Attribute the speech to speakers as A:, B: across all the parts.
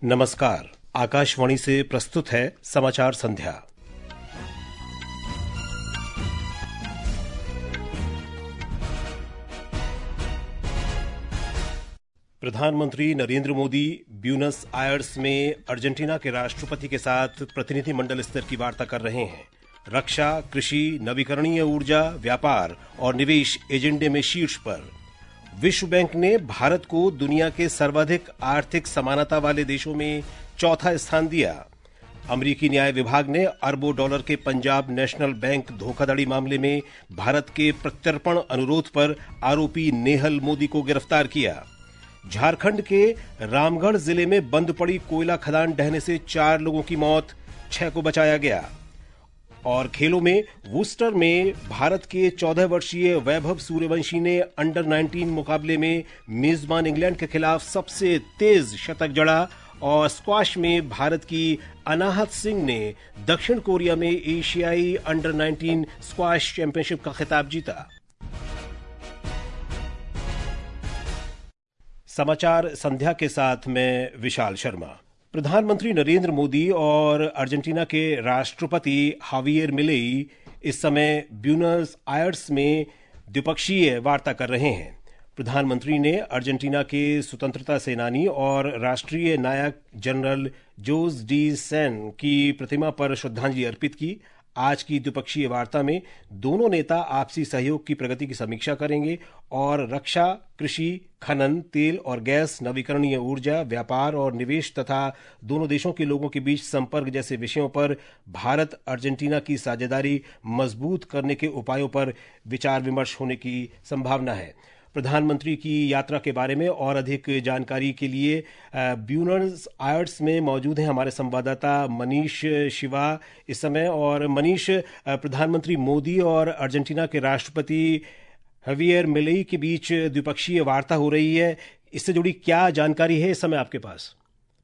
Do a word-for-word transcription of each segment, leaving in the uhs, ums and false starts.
A: नमस्कार। आकाशवाणी से प्रस्तुत है समाचार संध्या। प्रधानमंत्री नरेंद्र मोदी ब्यूनस आयर्स में अर्जेंटीना के राष्ट्रपति के साथ प्रतिनिधिमंडल स्तर की वार्ता कर रहे हैं। रक्षा, कृषि, नवीकरणीय ऊर्जा, व्यापार और निवेश एजेंडे में शीर्ष पर। विश्व बैंक ने भारत को दुनिया के सर्वाधिक आर्थिक समानता वाले देशों में चौथा स्थान दिया। अमेरिकी न्याय विभाग ने अरबों डॉलर के पंजाब नेशनल बैंक धोखाधड़ी मामले में भारत के प्रत्यर्पण अनुरोध पर आरोपी नेहल मोदी को गिरफ्तार किया। झारखंड के रामगढ़ जिले में बंद पड़ी कोयला खदान ढहने से चार लोगों की मौत, छह को बचाया गया। और खेलों में वुस्टर में भारत के चौदह वर्षीय वैभव सूर्यवंशी ने अंडर नाइनटीन मुकाबले में मेजबान इंग्लैंड के खिलाफ सबसे तेज शतक जड़ा और स्क्वाश में भारत की अनाहत सिंह ने दक्षिण कोरिया में एशियाई अंडर नाइनटीन स्क्वाश चैंपियनशिप का खिताब जीता। समाचार संध्या के साथ मैं विशाल शर्मा। प्रधानमंत्री नरेंद्र मोदी और अर्जेंटीना के राष्ट्रपति हावियर मिलेई इस समय ब्यूनस आयर्स में द्विपक्षीय वार्ता कर रहे हैं। प्रधानमंत्री ने अर्जेंटीना के स्वतंत्रता सेनानी और राष्ट्रीय नायक जनरल जोस डी सैन की प्रतिमा पर श्रद्धांजलि अर्पित की। आज की द्विपक्षीय वार्ता में दोनों नेता आपसी सहयोग की प्रगति की समीक्षा करेंगे और रक्षा, कृषि, खनन, तेल और गैस, नवीकरणीय ऊर्जा, व्यापार और निवेश तथा दोनों देशों के लोगों के बीच संपर्क जैसे विषयों पर भारत अर्जेंटीना की साझेदारी मजबूत करने के उपायों पर विचार विमर्श होने की संभावना है। प्रधानमंत्री की यात्रा के बारे में और अधिक जानकारी के लिए ब्यूनस आयर्स में मौजूद हैं हमारे संवाददाता मनीष शिवा इस समय। और मनीष, प्रधानमंत्री मोदी और अर्जेंटीना के राष्ट्रपति हावियर मिलेई के बीच द्विपक्षीय वार्ता हो रही है, इससे जुड़ी क्या जानकारी है इस समय आपके पास?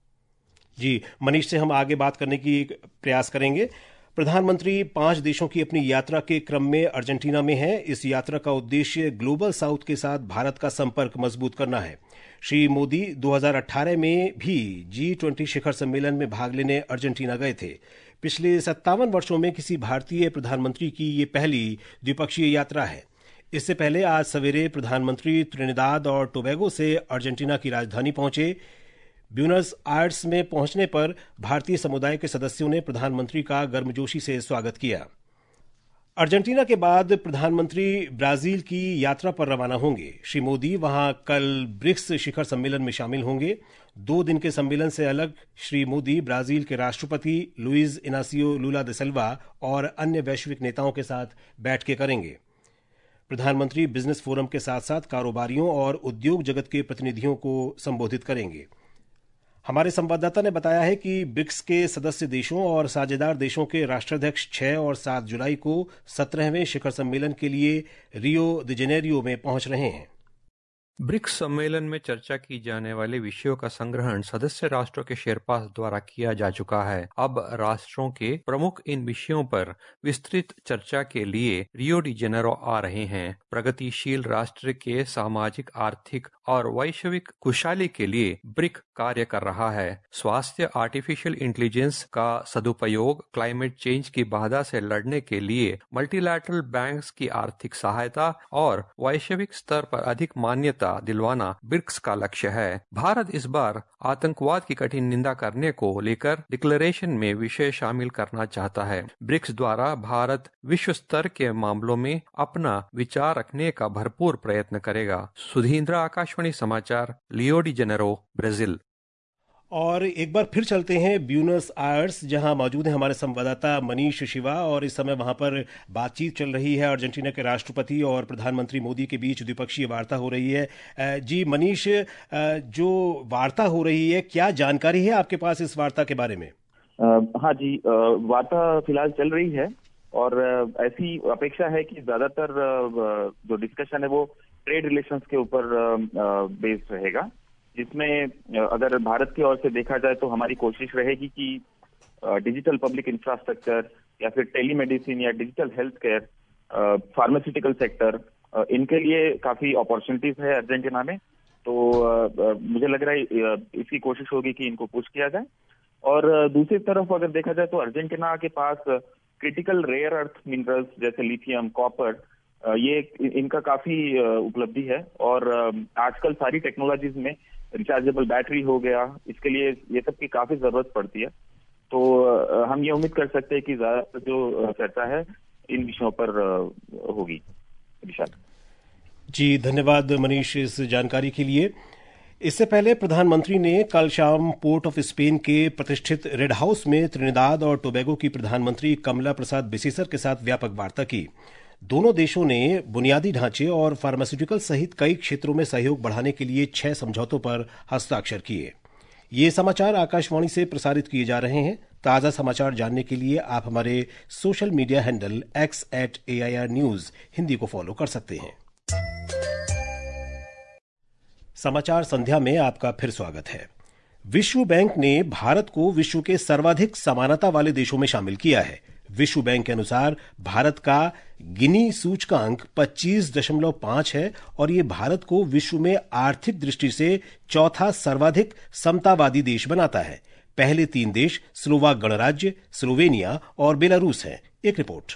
A: जी, मनीष से हम आगे बात करने की प्रयास करेंगे। प्रधानमंत्री पांच देशों की अपनी यात्रा के क्रम में अर्जेंटीना में हैं। इस यात्रा का उद्देश्य ग्लोबल साउथ के साथ भारत का संपर्क मजबूत करना है। श्री मोदी दो हज़ार अठारह में भी जी ट्वेंटी शिखर सम्मेलन में भाग लेने अर्जेंटीना गए थे। पिछले सत्तावन वर्षों में किसी भारतीय प्रधानमंत्री की ये पहली द्विपक्षीय यात्रा है। इससे पहले आज सवेरे प्रधानमंत्री त्रिनिदाद और टोबैगो से अर्जेंटीना की राजधानी पहुंचे। ब्यूनस आयर्स में पहुंचने पर भारतीय समुदाय के सदस्यों ने प्रधानमंत्री का गर्मजोशी से स्वागत किया। अर्जेंटीना के बाद प्रधानमंत्री ब्राजील की यात्रा पर रवाना होंगे। श्री मोदी वहां कल ब्रिक्स शिखर सम्मेलन में शामिल होंगे। दो दिन के सम्मेलन से अलग श्री मोदी ब्राजील के राष्ट्रपति लुइज इनासियो लुला दा सिल्वा और अन्य वैश्विक नेताओं के साथ बैठकें करेंगे। प्रधानमंत्री बिजनेस फोरम के साथ साथ कारोबारियों और उद्योग जगत के प्रतिनिधियों को संबोधित करेंगे। हमारे संवाददाता ने बताया है कि ब्रिक्स के सदस्य देशों और साझेदार देशों के राष्ट्राध्यक्ष छह और सात जुलाई को सत्रहवें शिखर सम्मेलन के लिए रियो द जेनेरियो में पहुंच रहे हैं।
B: ब्रिक्स सम्मेलन में चर्चा की जाने वाले विषयों का संग्रहण सदस्य राष्ट्रों के शेरपास द्वारा किया जा चुका है। अब राष्ट्रों के प्रमुख इन विषयों पर विस्तृत चर्चा के लिए रियो डी जेनेरो आ रहे हैं। प्रगतिशील राष्ट्र के सामाजिक, आर्थिक और वैश्विक खुशहाली के लिए ब्रिक कार्य कर रहा है। स्वास्थ्य, आर्टिफिशियल इंटेलिजेंस का सदुपयोग, क्लाइमेट चेंज की बाधा से लड़ने के लिए मल्टीलैटरल बैंक्स की आर्थिक सहायता और वैश्विक स्तर पर अधिक मान्यता दिलवाना ब्रिक्स का लक्ष्य है। भारत इस बार आतंकवाद की कठिन निंदा करने को लेकर डिक्लेरेशन में विषय शामिल करना चाहता है। ब्रिक्स द्वारा भारत विश्व स्तर के मामलों में अपना विचार रखने का भरपूर प्रयत्न करेगा। सुधींद्र, आकाशवाणी समाचार, लियो डी जेनेरो, ब्राजील।
A: और एक बार फिर चलते हैं ब्यूनस आयर्स, जहां मौजूद है हमारे संवाददाता मनीष शिवा और इस समय वहां पर बातचीत चल रही है। अर्जेंटीना के राष्ट्रपति और प्रधानमंत्री मोदी के बीच द्विपक्षीय वार्ता हो रही है। जी मनीष, जो वार्ता हो रही है, क्या जानकारी है आपके पास इस वार्ता के बारे में?
C: हाँ जी, वार्ता फिलहाल चल रही है और ऐसी अपेक्षा है कि ज्यादातर जो डिस्कशन है वो ट्रेड रिलेशंस के ऊपर बेस्ड रहेगा, जिसमें अगर भारत की ओर से देखा जाए तो हमारी कोशिश रहेगी कि डिजिटल पब्लिक इंफ्रास्ट्रक्चर या फिर टेलीमेडिसिन या digital health care, pharmaceutical sector, इनके लिए काफी अपॉर्चुनिटीज है अर्जेंटीना में। तो मुझे लग रहा है इसकी कोशिश होगी कि इनको पुश किया जाए। और दूसरी तरफ अगर देखा जाए तो अर्जेंटीना के पास क्रिटिकल रेयर अर्थ मिनरल्स जैसे लिथियम, कॉपर, ये इनका काफी उपलब्धि है। और आजकल सारी टेक्नोलॉजीज में रिचार्जेबल बैटरी हो गया, इसके लिए ये सब की काफी जरूरत पड़ती है। तो हम ये उम्मीद कर सकते हैं कि ज्यादातर जो चर्चा है इन विषयों पर होगी। विशाल
A: जी, धन्यवाद मनीष इस जानकारी के लिए। इससे पहले प्रधानमंत्री ने कल शाम पोर्ट ऑफ स्पेन के प्रतिष्ठित रेड हाउस में त्रिनिदाद और टोबैगो की प्रधानमंत्री कमला प्रसाद बिसेसर के साथ व्यापक वार्ता की। दोनों देशों ने बुनियादी ढांचे और फार्मास्यूटिकल सहित कई क्षेत्रों में सहयोग बढ़ाने के लिए छह समझौतों पर हस्ताक्षर किए। ये समाचार आकाशवाणी से प्रसारित किए जा रहे हैं। ताजा समाचार जानने के लिए आप हमारे social media handle X at A I R news Hindi को फॉलो कर सकते हैं। समाचार संध्या में आपका फिर स्वागत है। विश्व बैंक ने भारत को विश्व के सर्वाधिक समानता वाले देशों में शामिल किया है। विश्व बैंक के अनुसार भारत का गिनी सूचकांक पच्चीस दशमलव पांच है और ये भारत को विश्व में आर्थिक दृष्टि से चौथा सर्वाधिक समतावादी देश बनाता है। पहले तीन देश स्लोवाक गणराज्य, स्लोवेनिया और बेलारूस हैं। एक रिपोर्ट।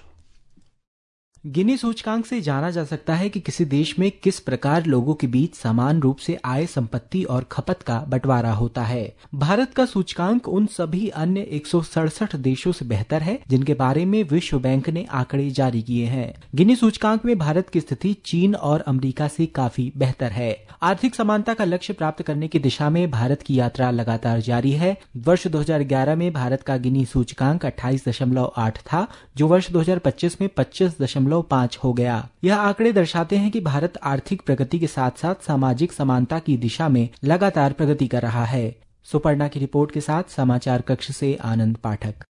D: गिनी सूचकांक से जाना जा सकता है कि किसी देश में किस प्रकार लोगों के बीच समान रूप से आय, संपत्ति और खपत का बंटवारा होता है। भारत का सूचकांक उन सभी अन्य एक सौ सड़सठ देशों से बेहतर है जिनके बारे में विश्व बैंक ने आंकड़े जारी किए हैं। गिनी सूचकांक में भारत की स्थिति चीन और अमेरिका से काफी बेहतर है। आर्थिक समानता का लक्ष्य प्राप्त करने की दिशा में भारत की यात्रा लगातार जारी है। वर्ष दो हजार ग्यारह में भारत का गिनी सूचकांक अट्ठाईस दशमलव आठ था, जो वर्ष दो हजार पच्चीस में पच्चीस दशमलव पांच हो गया। यह आंकड़े दर्शाते हैं कि भारत आर्थिक प्रगति के साथ साथ सामाजिक समानता की दिशा में लगातार प्रगति कर रहा है। सुपर्णा की रिपोर्ट के साथ समाचार कक्ष से आनंद पाठक।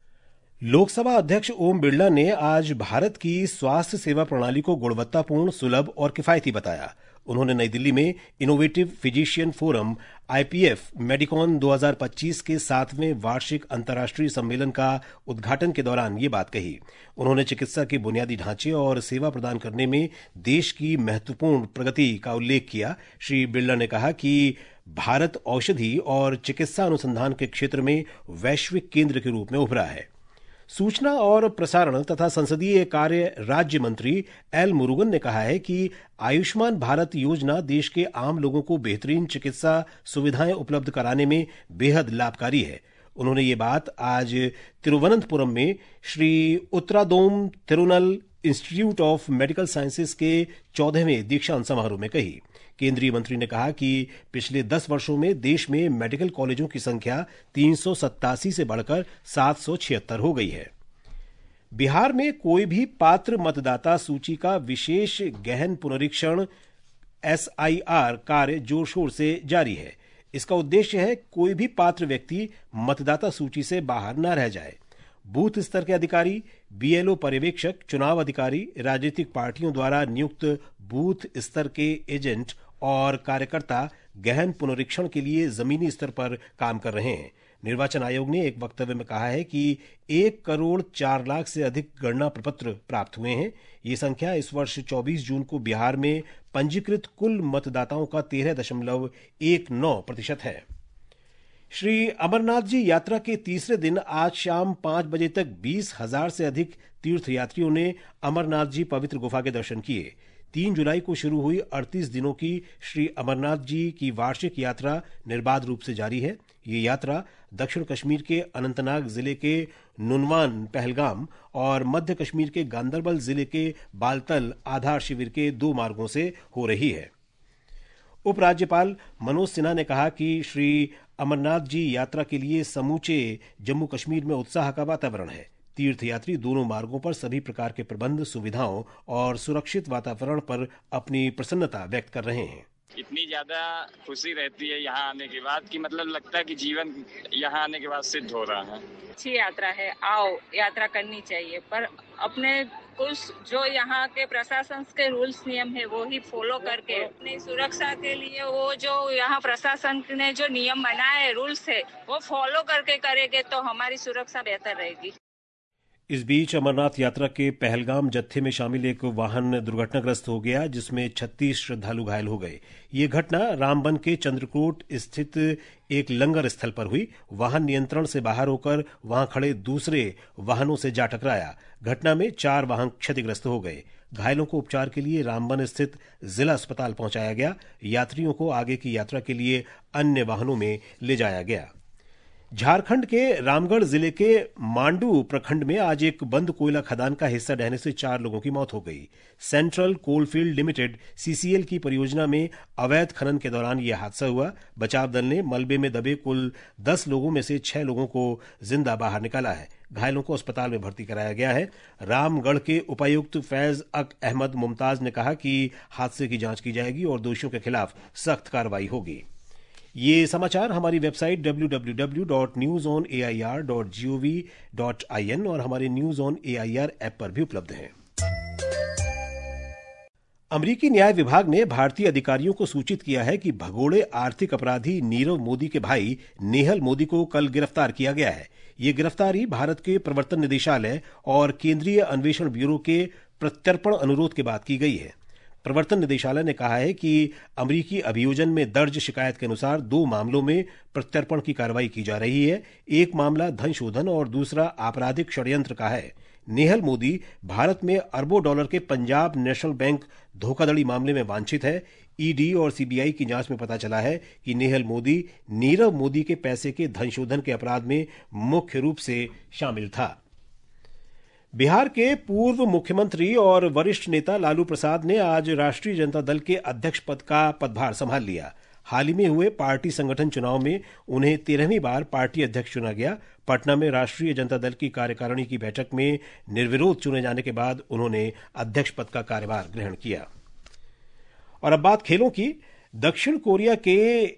A: लोकसभा अध्यक्ष ओम बिरला ने आज भारत की स्वास्थ्य सेवा प्रणाली को गुणवत्तापूर्ण, सुलभ और किफायती बताया। उन्होंने नई दिल्ली में innovative physician forum I P F Medicon दो हज़ार पच्चीस के सातवें वार्षिक अंतर्राष्ट्रीय सम्मेलन का उद्घाटन के दौरान ये बात कही। उन्होंने चिकित्सा के बुनियादी ढांचे और सेवा प्रदान करने में देश की महत्वपूर्ण प्रगति का उल्लेख किया। श्री बिरला ने कहा कि भारत औषधि और चिकित्सा अनुसंधान के क्षेत्र में वैश्विक केंद्र के रूप में उभरा है। सूचना और प्रसारण तथा संसदीय कार्य राज्य मंत्री एल मुरुगन ने कहा है कि आयुष्मान भारत योजना देश के आम लोगों को बेहतरीन चिकित्सा सुविधाएं उपलब्ध कराने में बेहद लाभकारी है। उन्होंने ये बात आज तिरुवनंतपुरम में Shri Uthradom Thirunal institute of medical sciences के चौदहवें दीक्षांत समारोह में कही। केंद्रीय मंत्री ने कहा कि पिछले दस वर्षों में देश में मेडिकल कॉलेजों की संख्या तीन सौ सत्तासी से बढ़कर सात सौ छिहत्तर हो गई है। बिहार में कोई भी पात्र मतदाता सूची का विशेष गहन पुनरीक्षण एस आई आर कार्य जोर शोर से जारी है। इसका उद्देश्य है कोई भी पात्र व्यक्ति मतदाता सूची से बाहर न रह जाए। बूथ स्तर के अधिकारी, बी एल ओ पर्यवेक्षक, चुनाव अधिकारी, राजनीतिक पार्टियों द्वारा नियुक्त बूथ स्तर के एजेंट और कार्यकर्ता गहन पुनरीक्षण के लिए जमीनी स्तर पर काम कर रहे हैं। निर्वाचन आयोग ने एक वक्तव्य में कहा है कि एक करोड़ चार लाख से अधिक गणना प्रपत्र प्राप्त हुए हैं। ये संख्या इस वर्ष चौबीस जून को बिहार में पंजीकृत कुल मतदाताओं का तेरह दशमलव एक नौ प्रतिशत है। श्री अमरनाथ जी यात्रा के तीसरे दिन आज शाम पांच बजे तक बीस हजार से अधिक तीर्थयात्रियों ने अमरनाथ जी पवित्र गुफा के दर्शन किए। तीन जुलाई को शुरू हुई अड़तीस दिनों की श्री अमरनाथ जी की वार्षिक यात्रा निर्बाध रूप से जारी है। ये यात्रा दक्षिण कश्मीर के अनंतनाग जिले के नुनवान पहलगाम और मध्य कश्मीर के गांदरबल जिले के बालतल आधार शिविर के दो मार्गों से हो रही है। उपराज्यपाल मनोज सिन्हा ने कहा कि श्री अमरनाथ जी यात्रा के लिए समूचे जम्मू कश्मीर में उत्साह का वातावरण है। तीर्थयात्री दोनों मार्गों पर सभी प्रकार के प्रबंध, सुविधाओं और सुरक्षित वातावरण पर अपनी प्रसन्नता व्यक्त कर रहे हैं।
E: इतनी ज्यादा खुशी रहती है यहाँ आने के बाद कि मतलब लगता है कि जीवन यहाँ आने के बाद सिद्ध हो रहा है।
F: अच्छी यात्रा है, आओ यात्रा करनी चाहिए, पर अपने कुछ जो यहाँ के प्रशासन के रूल्स नियम है वो ही फॉलो करके अपनी सुरक्षा के लिए वो जो यहाँ प्रशासन ने जो नियम बनाए, रूल्स है, वो फॉलो करके करेंगे तो हमारी सुरक्षा बेहतर रहेगी।
A: इस बीच अमरनाथ यात्रा के पहलगाम जत्थे में शामिल एक वाहन दुर्घटनाग्रस्त हो गया, जिसमें छत्तीस श्रद्धालु घायल हो गए। ये घटना रामबन के चंद्रकोट स्थित एक लंगर स्थल पर हुई। वाहन नियंत्रण से बाहर होकर वहां खड़े दूसरे वाहनों से जा टकराया। घटना में चार वाहन क्षतिग्रस्त हो गए। घायलों को उपचार के लिए रामबन स्थित जिला अस्पताल पहुंचाया गया। यात्रियों को आगे की यात्रा के लिए अन्य वाहनों में ले जाया गया। झारखंड के रामगढ़ जिले के मांडू प्रखंड में आज एक बंद कोयला खदान का हिस्सा ढहने से चार लोगों की मौत हो गई। सेंट्रल कोलफील्ड लिमिटेड सीसीएल की परियोजना में अवैध खनन के दौरान यह हादसा हुआ। बचाव दल ने मलबे में दबे कुल दस लोगों में से छह लोगों को जिंदा बाहर निकाला है। घायलों को अस्पताल में भर्ती कराया गया है। रामगढ़ के उपायुक्त फैज अक अहमद मुमताज ने कहा कि हादसे की जांच की जाएगी और दोषियों के खिलाफ सख्त कार्रवाई होगी। ये समाचार हमारी website W W W dot news on A I R dot G O V dot I N और हमारे news on A I R app पर भी उपलब्ध हैं। अमेरिकी न्याय विभाग ने भारतीय अधिकारियों को सूचित किया है कि भगोड़े आर्थिक अपराधी नीरव मोदी के भाई नेहल मोदी को कल गिरफ्तार किया गया है। ये गिरफ्तारी भारत के प्रवर्तन निदेशालय और केंद्रीय अन्वेषण ब्यूरो के प्रत्यर्पण अनुरोध के बाद की गई है। प्रवर्तन निदेशालय ने कहा है कि अमेरिकी अभियोजन में दर्ज शिकायत के अनुसार दो मामलों में प्रत्यर्पण की कार्रवाई की जा रही है। एक मामला धन शोधन और दूसरा आपराधिक षड्यंत्र का है। नेहल मोदी भारत में अरबों डॉलर के पंजाब नेशनल बैंक धोखाधड़ी मामले में वांछित है। ईडी और सीबीआई की जांच में पता चला है कि नेहल मोदी नीरव मोदी के पैसे के धन शोधन के अपराध में मुख्य रूप से शामिल था। बिहार के पूर्व मुख्यमंत्री और वरिष्ठ नेता लालू प्रसाद ने आज राष्ट्रीय जनता दल के अध्यक्ष पद का पदभार संभाल लिया। हाल ही में हुए पार्टी संगठन चुनाव में उन्हें तेरहवीं बार पार्टी अध्यक्ष चुना गया। पटना में राष्ट्रीय जनता दल की कार्यकारिणी की बैठक में निर्विरोध चुने जाने के बाद उन्होंने अध्यक्ष पद का कार्यभार ग्रहण किया। और अब बात खेलों की। दक्षिण कोरिया के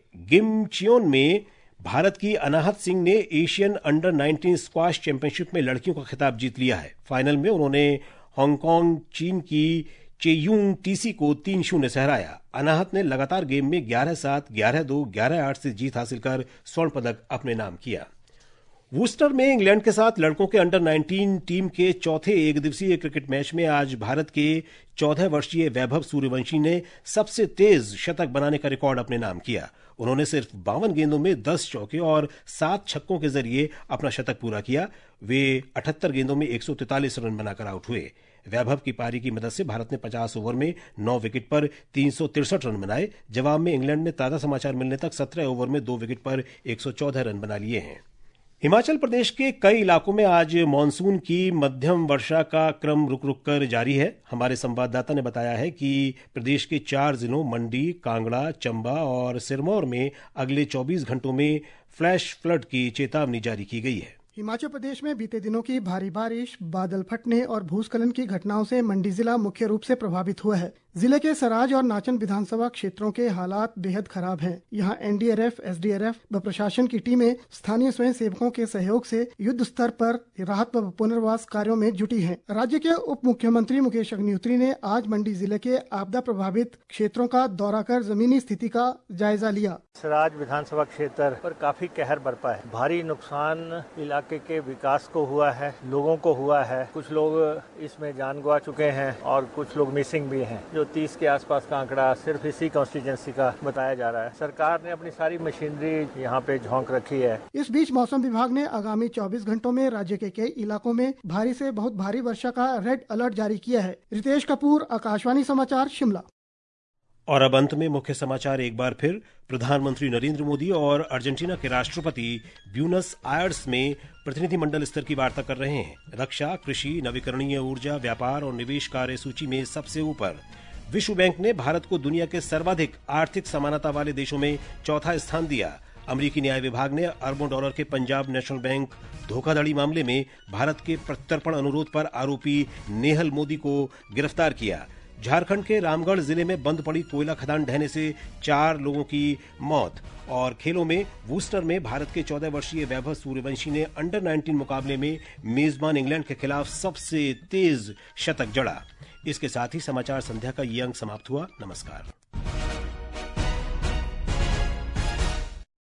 A: गिमचियोन में भारत की अनाहत सिंह ने Asian under nineteen squash championship में लड़कियों का खिताब जीत लिया है। फाइनल में उन्होंने हांगकांग चीन की चेयूंग टीसी को तीन शून्य से हराया। अनाहत ने लगातार गेम में ग्यारह सात, ग्यारह दो, ग्यारह आठ से जीत हासिल कर स्वर्ण पदक अपने नाम किया। वूस्टर में इंग्लैंड के साथ लड़कों के अंडर नाइनटीन टीम के चौथे एक दिवसीय क्रिकेट मैच में आज भारत के चौदह वर्षीय वैभव सूर्यवंशी ने सबसे तेज शतक बनाने का रिकॉर्ड अपने नाम किया। उन्होंने सिर्फ बावन गेंदों में दस चौके और सात छक्कों के जरिए अपना शतक पूरा किया। वे अठहत्तर गेंदों में एक सौ तैंतालीस रन बनाकर आउट हुए। वैभव की पारी की मदद से भारत ने पचास ओवर में नौ विकेट पर तीन सौ तिरसठ रन बनाए। जवाब में इंग्लैंड ने ताजा समाचार मिलने तक सत्रह ओवर में दो विकेट पर एक सौ चौदह रन बना लिए हैं। हिमाचल प्रदेश के कई इलाकों में आज मानसून की मध्यम वर्षा का क्रम रुक रुक कर जारी है। हमारे संवाददाता ने बताया है कि प्रदेश के चार जिलों मंडी, कांगड़ा, चंबा और सिरमौर में अगले चौबीस घंटों में फ्लैश फ्लड की चेतावनी जारी की गई है।
G: हिमाचल प्रदेश में बीते दिनों की भारी बारिश, बादल फटने और भूस्खलन की घटनाओं से मंडी जिला मुख्य रूप से प्रभावित हुआ है। जिले के सराज और नाचन विधानसभा क्षेत्रों के हालात बेहद खराब हैं। यहाँ एनडीआरएफ, एसडीआरएफ व प्रशासन की टीमें स्थानीय स्वयं सेवकों के सहयोग से युद्ध स्तर पर राहत व पुनर्वास कार्यों में जुटी हैं। राज्य के उप मुख्यमंत्री मुकेश अग्निहोत्री ने आज मंडी जिले के आपदा प्रभावित क्षेत्रों का दौरा कर जमीनी स्थिति का जायजा लिया।
H: सराज विधानसभा क्षेत्र पर काफी कहर बरपा है। भारी नुकसान इलाके के विकास को हुआ है, लोगों को हुआ है। कुछ लोग इसमें जान गंवा चुके हैं और कुछ लोग मिसिंग भी हैं। जो तीस के आसपास का आंकड़ा सिर्फ इसी कॉन्स्टिट्यूंसी का बताया जा रहा है। सरकार ने अपनी सारी मशीनरी यहाँ पे झोंक रखी है।
G: इस बीच मौसम विभाग ने आगामी चौबीस घंटों में राज्य के कई इलाकों में भारी से बहुत भारी वर्षा का रेड अलर्ट जारी किया है। रितेश कपूर, आकाशवाणी समाचार, शिमला।
A: और अब अंत में मुख्य समाचार एक बार फिर। प्रधानमंत्री नरेंद्र मोदी और अर्जेंटीना के राष्ट्रपति ब्यूनस आयर्स में प्रतिनिधिमंडल स्तर की वार्ता कर रहे हैं। रक्षा, कृषि, नवीकरणीय ऊर्जा, व्यापार और निवेश कार्य सूची में सबसे ऊपर। विश्व बैंक ने भारत को दुनिया के सर्वाधिक आर्थिक समानता वाले देशों में चौथा स्थान दिया। अमेरिकी न्याय विभाग ने अरबों डॉलर के पंजाब नेशनल बैंक धोखाधड़ी मामले में भारत के प्रत्यर्पण अनुरोध पर आरोपी नेहल मोदी को गिरफ्तार किया। झारखंड के रामगढ़ जिले में बंद पड़ी कोयला खदान ढहने से चार लोगों की मौत। और खेलों में वूस्टर में भारत के चौदह वर्षीय वैभव सूर्यवंशी ने अंडर नाइनटीन मुकाबले में मेजबान इंग्लैंड के खिलाफ सबसे तेज शतक जड़ा। इसके साथ ही समाचार संध्या का ये अंक समाप्त हुआ। नमस्कार।